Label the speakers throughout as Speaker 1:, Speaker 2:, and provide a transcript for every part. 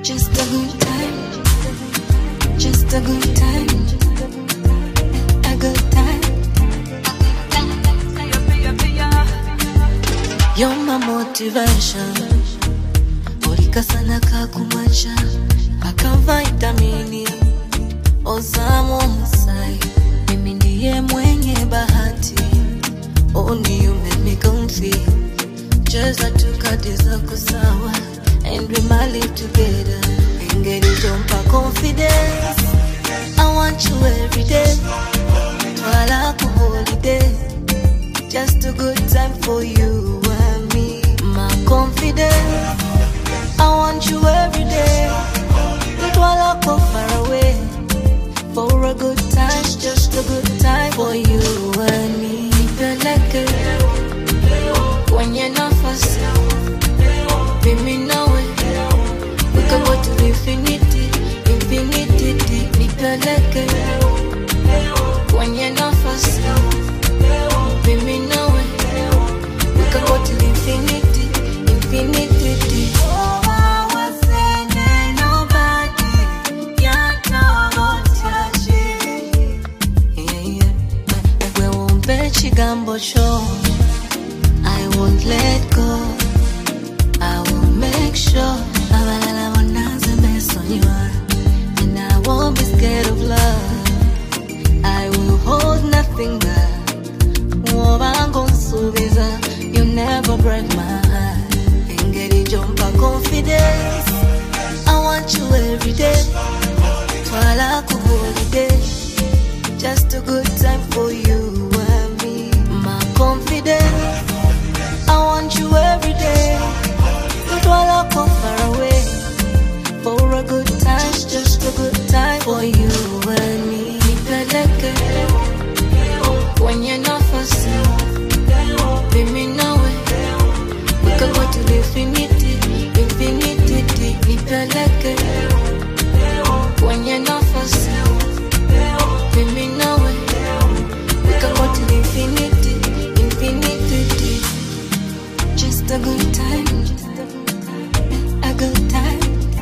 Speaker 1: Just a good time. Just a good time. A good time. You're my motivation. Ulika sana kakumacha aka vitamini Ozamo Musai. Mimi ndiye mwenye bahati. Only you make me comfy. Cheza tukati zako sawa, and we might live together. And get it jumpa confidence. I want you every day. Twala ku holiday. Just a good time for you and me. My confidence. I want you every day. Twala ku far away. For a good time, just a good time for you and me. Feel like it when you're not fast. Baby, know it. We can go to infinity, infinity. Feel like it when you're not fast. Baby, know it. We can go to infinity, infinity. Oh, I was saying nobody. Yeah, no, we won't bet Chigambo show. I won't let go. I will make sure I will not mess on you. And I won't be scared of love. I will hold nothing back. You never break my heart. And get it jumpa confidence. I want you every day. Twala ku holiday. Just a good time for you and me. My confidence. I want you every day. Twala ku far away. For a good time, just a good time for you and me. Like it when you're not fussing. Baby, know it. We can go to infinity, infinity. Like it when you're not fussing. Baby, know it. We can go to infinity, infinity. Just a good time. A good time.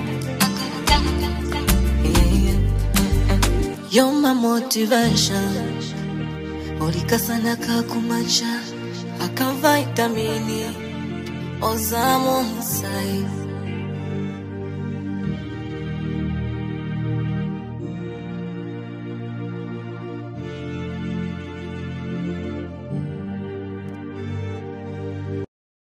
Speaker 1: Yeah. You're my motivation. Ulika sana kakumacha aka vitamini Ozamo Musai.